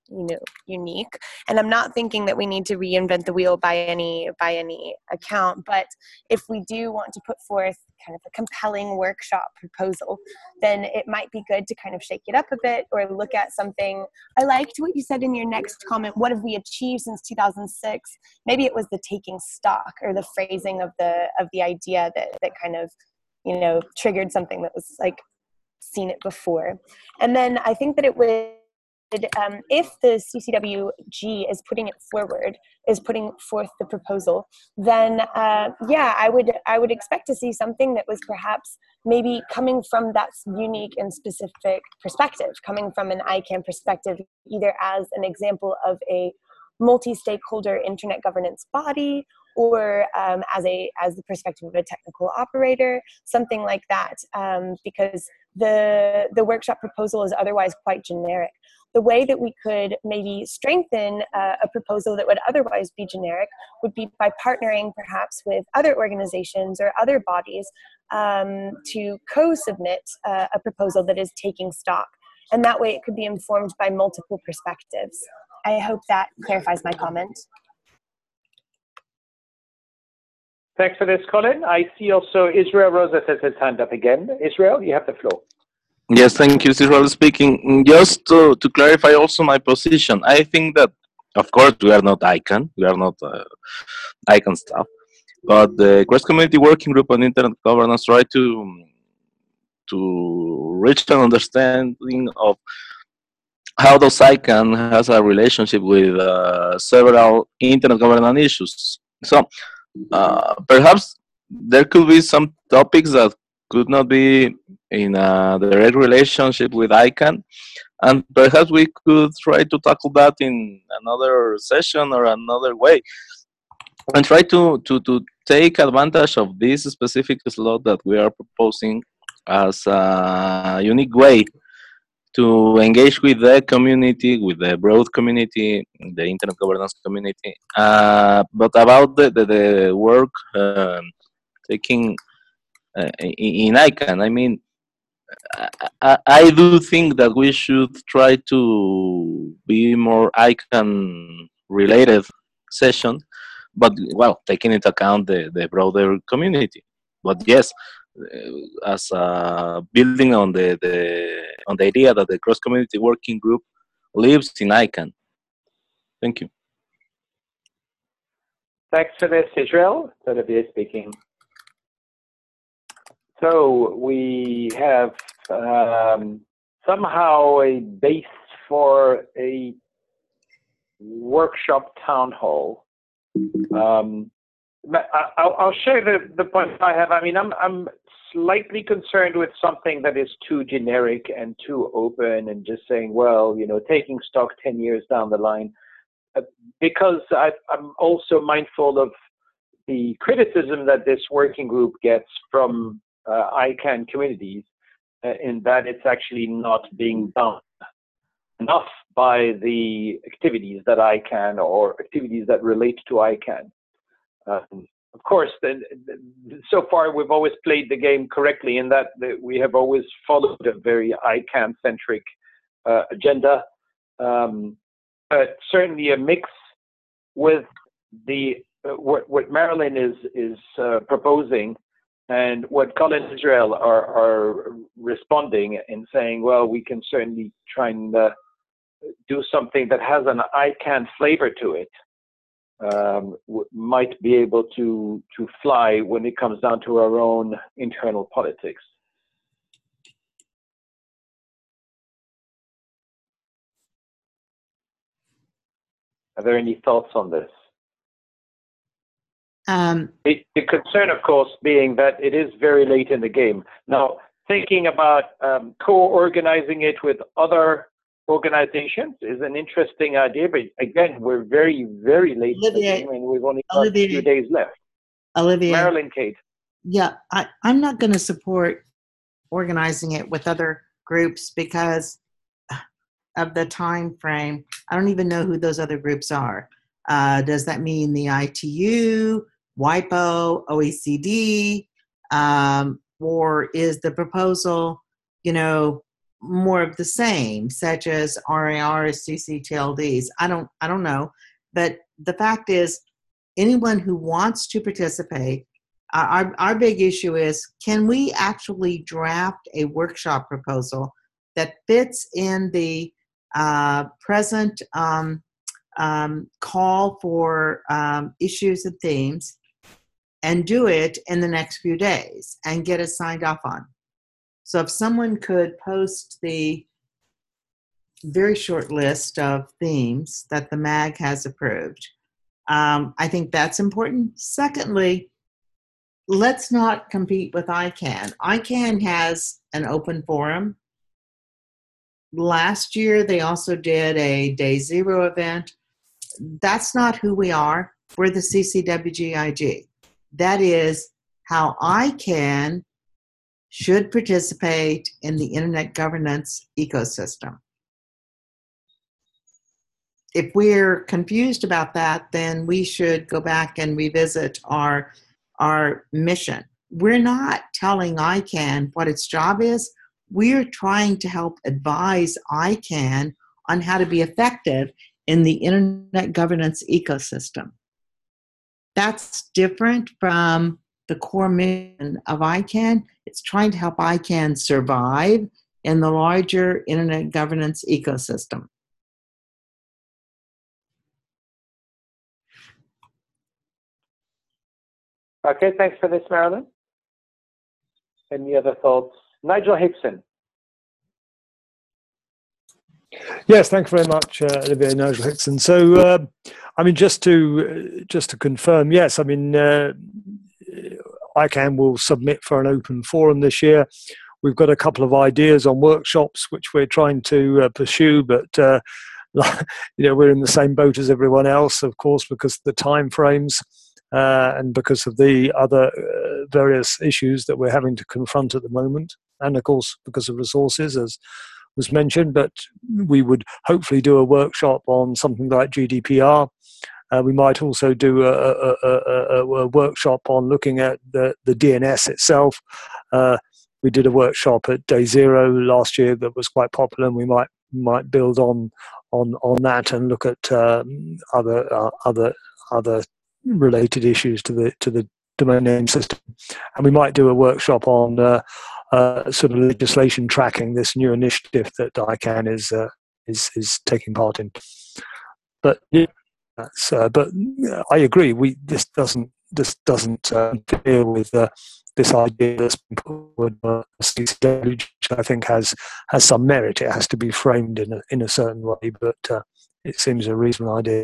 you know, unique. And I'm not thinking that we need to reinvent the wheel by any by any account, but if we do want to put forth kind of a compelling workshop proposal, then it might be good to kind of shake it up a bit or look at something. I liked what you said in your next comment, what have we achieved since two thousand six? Maybe it was the taking stock or the phrasing of the of the idea that that kind of, you know, triggered something that was like seen it before. And then I think that it would Um, if the C C W G is putting it forward, is putting forth the proposal, then uh, yeah, I would I would expect to see something that was perhaps maybe coming from that unique and specific perspective, coming from an I CANN perspective, either as an example of a multi-stakeholder internet governance body, or um, as a as the perspective of a technical operator, something like that, um, because the the workshop proposal is otherwise quite generic. The way that we could maybe strengthen uh, a proposal that would otherwise be generic would be by partnering perhaps with other organizations or other bodies um, to co-submit uh, a proposal that is taking stock. And that way it could be informed by multiple perspectives. I hope that clarifies my comment. Thanks for this, Colin. I see also Israel Rosas has his hand up again. Israel, you have the floor. Yes, thank you, Israel speaking. Just to, to clarify also my position, I think that, of course, we are not I CANN, we are not uh, I CANN staff, but the cross-community working group on internet governance try to, to reach an understanding of how does I CANN has a relationship with uh, several internet governance issues. So uh, perhaps there could be some topics that could not be in a direct relationship with I CANN, and perhaps we could try to tackle that in another session or another way, and try to, to, to take advantage of this specific slot that we are proposing as a unique way to engage with the community, with the broad community, the internet governance community, uh, but about the, the, the work um, taking uh, in I CANN. I mean, I, I do think that we should try to be more I CANN related session, but well, taking into account the, the broader community. But yes, uh, as uh, building on the, the on the idea that the cross community working group lives in I CANN. Thank you. Thanks for this, Israel. Olivier speaking. So we have um, somehow a base for a workshop town hall. Um, I'll, I'll share the, the points I have. I mean, I'm, I'm slightly concerned with something that is too generic and too open and just saying, well, you know, taking stock ten years down the line, uh, because I, I'm also mindful of the criticism that this working group gets from uh, I CANN communities uh, in that it's actually not being done enough by the activities that I CANN or activities that relate to I CANN. Um, of course, the, the, so far we've always played the game correctly in that the, we have always followed a very I CANN-centric uh, agenda, um, but certainly a mix with the uh, what, what Marilyn is is uh, proposing and what Colin and Israel are, are responding and saying, well, we can certainly try and uh, do something that has an I CANN flavor to it. Um, might be able to to fly when it comes down to our own internal politics. Are there any thoughts on this? Um, the, the concern, of course, being that it is very late in the game. Now, thinking about um, co-organizing it with other organizations is an interesting idea, but again, we're very, very late Olivier, in the game, and we've only got Olivier, a few days left. Olivier, Marilyn, Kate. Yeah, I, I'm not going to support organizing it with other groups because of the time frame. I don't even know who those other groups are. Uh, does that mean the I T U, WIPO, O E C D, um, or is the proposal, you know, more of the same, such as R A R, C C T L Ds. I don't, I don't know. But the fact is, anyone who wants to participate, our, our big issue is, can we actually draft a workshop proposal that fits in the uh, present um, um, call for um, issues and themes, and do it in the next few days and get it signed off on? So if someone could post the very short list of themes that the M A G has approved, um, I think that's important. Secondly, let's not compete with I CANN. I CANN has an open forum. Last year, they also did a day zero event. That's not who we are. We're the C C W G I G. That is how I CANN should participate in the internet governance ecosystem. If we're confused about that, then we should go back and revisit our, our mission. We're not telling I CANN what its job is. We're trying to help advise I CANN on how to be effective in the internet governance ecosystem. That's different from the core mission of I CANN. It's trying to help I CANN survive in the larger internet governance ecosystem. Okay, thanks for this, Marilyn. Any other thoughts? Nigel Hickson. Yes, thank you very much, uh, Olivia. Nigel Hickson. So, uh, I mean, just to uh, just to confirm, yes, I mean, uh, I CANN will submit for an open forum this year. We've got a couple of ideas on workshops which we're trying to uh, pursue, but uh, you know, we're in the same boat as everyone else, of course, because of the time frames uh, and because of the other uh, various issues that we're having to confront at the moment, and of course because of resources, as was mentioned. But we would hopefully do a workshop on something like G D P R. Uh, we might also do a, a, a, a, a workshop on looking at the, the D N S itself. Uh, we did a workshop at Day Zero last year that was quite popular, and we might might build on on on that and look at um, other uh, other other related issues to the to the domain name system. And we might do a workshop on uh, uh, sort of legislation tracking, this new initiative that I CANN is uh, is is taking part in. But yeah. That's, uh, but uh, I agree. We this doesn't this doesn't uh, interfere with uh, this idea that's been put forward, which I think has has some merit. It has to be framed in a in a certain way, but uh, it seems a reasonable idea.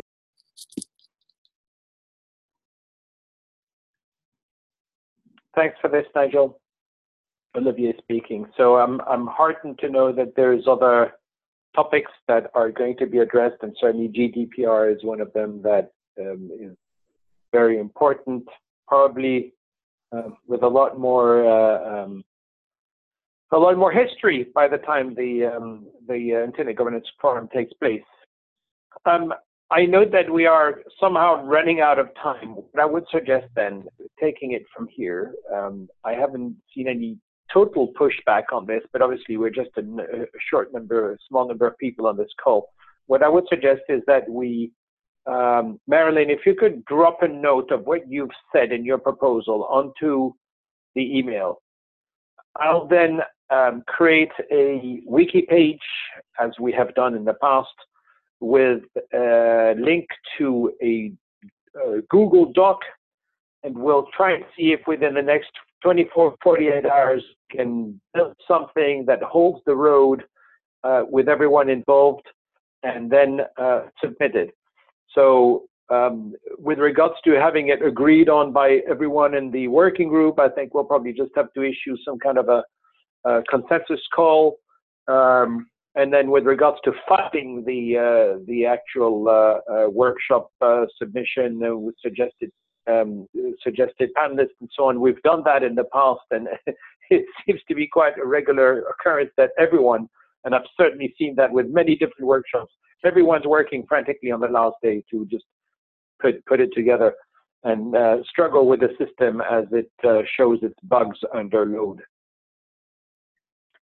Thanks for this, Nigel. Olivier speaking. So I'm I'm heartened to know that there's other topics that are going to be addressed, and certainly G D P R is one of them that um, is very important, probably uh, with a lot more uh, um, a lot more history by the time the um, the uh, Internet Governance Forum takes place. Um, I know that we are somehow running out of time. What I would suggest then, taking it from here, um, I haven't seen any total pushback on this, but obviously we're just a, a short number, a small number of people on this call. What I would suggest is that we, um, Marilyn, if you could drop a note of what you've said in your proposal onto the email, I'll then um, create a wiki page, as we have done in the past, with a link to a, a Google Doc, and we'll try and see if within the next twenty-four, forty-eight hours can build something that holds the road uh, with everyone involved, and then uh, submit it. So um, with regards to having it agreed on by everyone in the working group, I think we'll probably just have to issue some kind of a, a consensus call. Um, and then with regards to funding the, uh, the actual uh, uh, workshop uh, submission uh, with suggested Um, suggested panelists and so on. We've done that in the past, and it seems to be quite a regular occurrence that everyone, and I've certainly seen that with many different workshops, everyone's working frantically on the last day to just put, put it together and uh, struggle with the system as it uh, shows its bugs under load.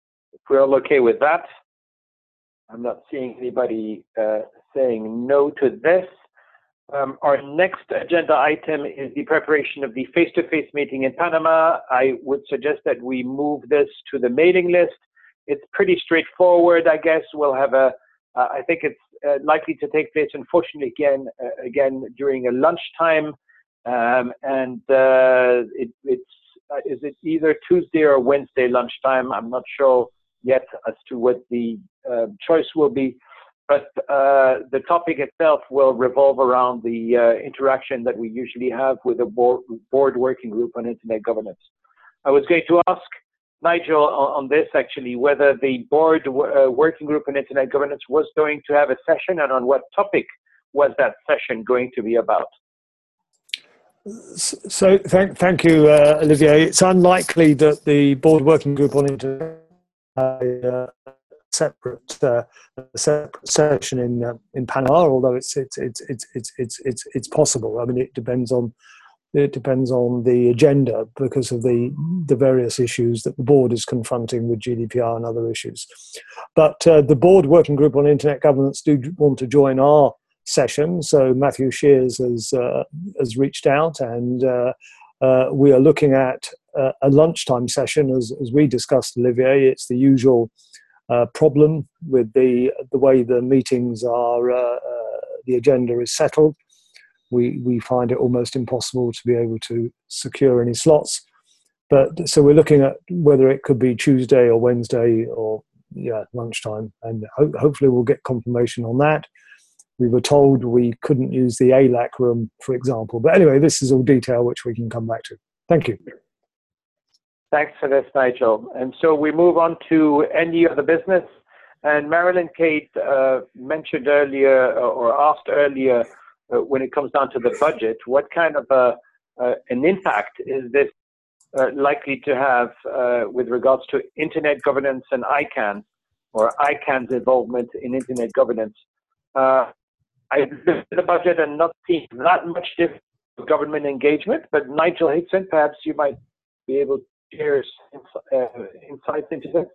we're all okay with that. I'm not seeing anybody uh, saying no to this. Um, our next agenda item is the preparation of the face-to-face meeting in Panama. I would suggest that we move this to the mailing list. It's pretty straightforward, I guess. We'll have a, uh, I think it's uh, likely to take place, unfortunately, again, uh, again during a lunchtime. Um, and uh, it, it's, uh, is it either Tuesday or Wednesday lunchtime? I'm not sure yet as to what the uh, choice will be. But uh, the topic itself will revolve around the uh, interaction that we usually have with the board, board working group on internet governance. I was going to ask Nigel on, on this actually, whether the board uh, working group on internet governance was going to have a session, and on what topic was that session going to be about? So thank, thank you, uh, Olivier. It's unlikely that the board working group on internet uh, separate uh, separate session in uh, in Panama, although it's it's it's it's it's it's it's it's possible. I mean, it depends on it depends on the agenda because of the the various issues that the board is confronting with G D P R and other issues. But uh, the board working group on internet governance do want to join our session, so Matthew Shears has uh, has reached out, and uh, uh, we are looking at uh, a lunchtime session, as as we discussed, Olivier. It's the usual Uh, problem with the the way the meetings are, uh, uh, the agenda is settled. We we find it almost impossible to be able to secure any slots. But so we're looking at whether it could be Tuesday or Wednesday or yeah lunchtime, and ho hopefully we'll get confirmation on that. We were told we couldn't use the A LAC room, for example. But anyway, this is all detail which we can come back to. Thank you. Thanks for this, Nigel. And so we move on to any other business. And Marilyn Kate uh, mentioned earlier, or asked earlier, uh, when it comes down to the budget, what kind of a, uh, an impact is this uh, likely to have uh, with regards to internet governance and ICANN, or ICANN's involvement in internet governance? Uh, I've looked at the budget and not seen that much different government engagement, but Nigel Hickson, perhaps you might be able to share uh, insights into this.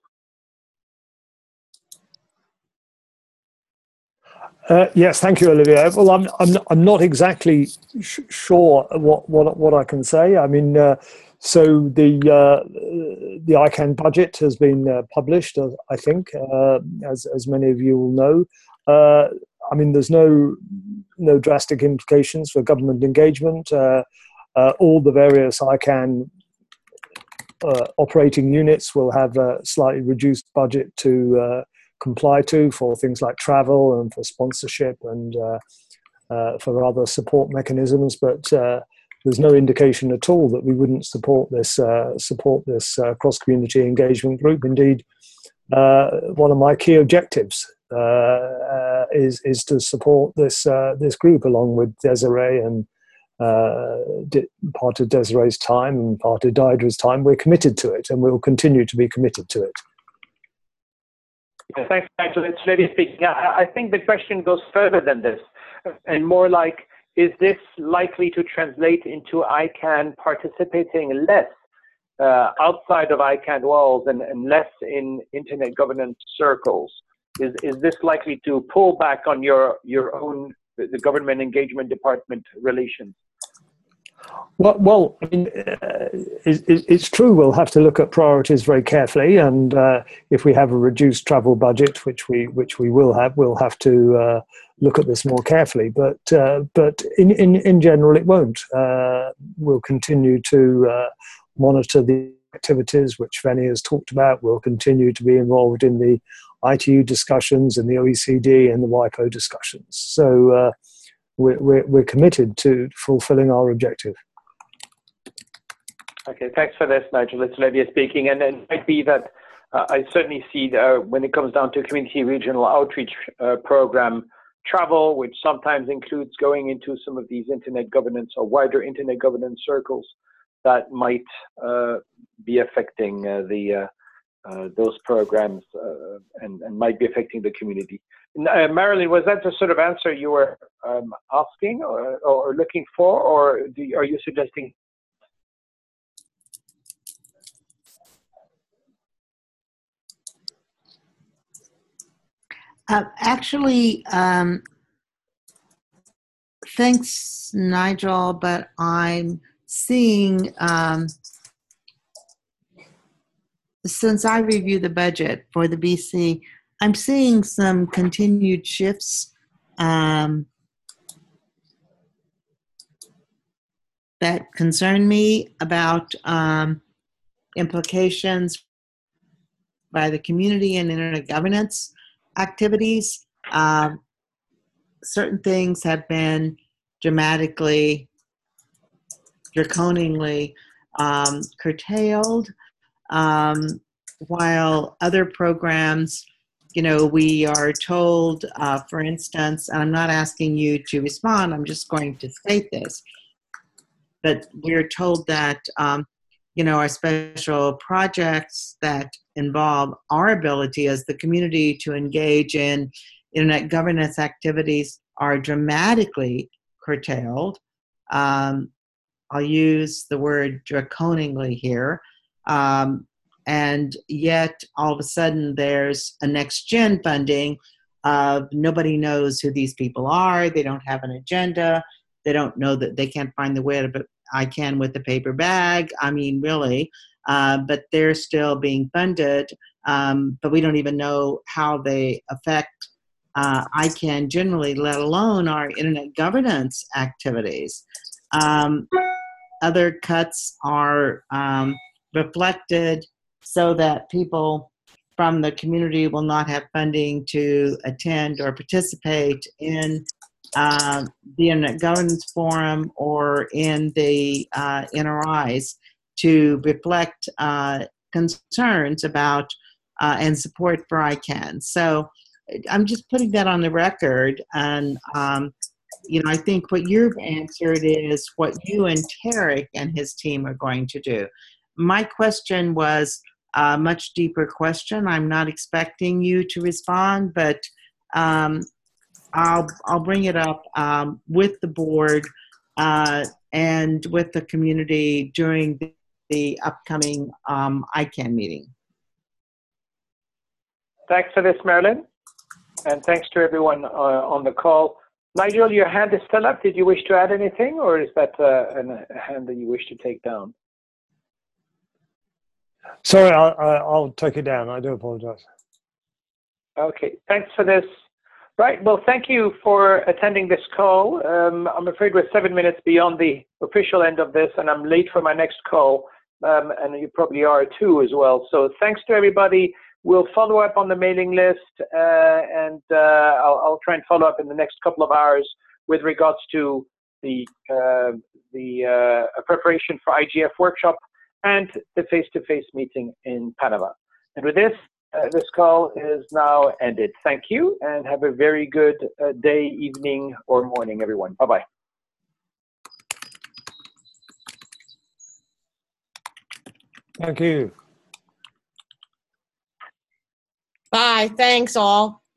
Uh, yes, thank you, Olivier. Well, I'm I'm I'm not exactly sh sure what what what I can say. I mean, uh, so the uh, the ICANN budget has been uh, published, uh, I think, uh, as as many of you will know. Uh, I mean, there's no no drastic implications for government engagement. Uh, uh, all the various ICANN uh, operating units will have a slightly reduced budget to uh, comply to for things like travel and for sponsorship and uh, uh, for other support mechanisms, but uh, there's no indication at all that we wouldn't support this uh, support this uh, cross-community engagement group. Indeed, uh, one of my key objectives uh, uh, is is to support this uh, this group along with Desiree and uh, part of Desiree's time and part of Deirdre's time. We're committed to it, and we'll continue to be committed to it. Yeah, thanks, Nigel. It's Lydia speaking. I, I think the question goes further than this, and more like, is this likely to translate into ICANN participating less uh, outside of ICANN walls and, and less in internet governance circles? Is, is this likely to pull back on your, your own, the government engagement department relations? Well, well I mean, uh, it, it's true we'll have to look at priorities very carefully, and uh, if we have a reduced travel budget, which we which we will have, we'll have to uh, look at this more carefully. But uh, but in, in in general, it won't. Uh, we'll continue to uh, monitor the activities which Venny has talked about. We'll continue to be involved in the I T U discussions and the O E C D and the WIPO discussions. So. Uh, We're, we're, we're committed to fulfilling our objective. Okay, thanks for this, Nigel. It's Lydia speaking. And it might be that uh, I certainly see uh, when it comes down to community regional outreach uh, program travel, which sometimes includes going into some of these internet governance or wider internet governance circles, that might uh, be affecting uh, the uh, uh, those programs uh, and, and might be affecting the community. Uh, Marilyn, was that the sort of answer you were um, asking or, or looking for, or do you, are you suggesting? Uh, actually, um, thanks, Nigel, but I'm seeing, um, since I review the budget for the B C, I'm seeing some continued shifts um, that concern me about um, implications by the community and internet governance activities. Um, certain things have been dramatically, draconianly um, curtailed, um, while other programs, you know, we are told, uh, for instance, and I'm not asking you to respond, I'm just going to state this, but we're told that, um, you know, our special projects that involve our ability as the community to engage in internet governance activities are dramatically curtailed. Um, I'll use the word draconianly here. Um, and yet, all of a sudden, there's a next-gen funding of nobody knows who these people are. They don't have an agenda. They don't know that they can't find the way to, but I can with the paper bag. I mean, really. Uh, but they're still being funded, um, but we don't even know how they affect uh, I C A N generally, let alone our internet governance activities. Um, other cuts are um, reflected so that people from the community will not have funding to attend or participate in uh, the Internet Governance Forum or in the uh, N R Is to reflect uh, concerns about uh, and support for I C A N. So I'm just putting that on the record, and um, you know, I think what you've answered is what you and Tarek and his team are going to do. My question was a much deeper question. I'm not expecting you to respond, but um, I'll I'll bring it up um, with the board uh, and with the community during the, the upcoming um, I C A N meeting. Thanks for this, Marilyn, and thanks to everyone uh, on the call. Nigel, your hand is still up. Did you wish to add anything, or is that uh, a hand that you wish to take down? Sorry, I'll, I'll take it down. I do apologize. Okay, thanks for this. Right, well, thank you for attending this call. Um, I'm afraid we're seven minutes beyond the official end of this, and I'm late for my next call, um, and you probably are too as well. So thanks to everybody. We'll follow up on the mailing list, uh, and uh, I'll, I'll try and follow up in the next couple of hours with regards to the uh, the uh, preparation for I G F workshop and the face-to-face meeting in Panama. And with this, uh, this call is now ended. Thank you, and have a very good uh, day, evening, or morning, everyone. Bye-bye. Thank you. Bye. Thanks all.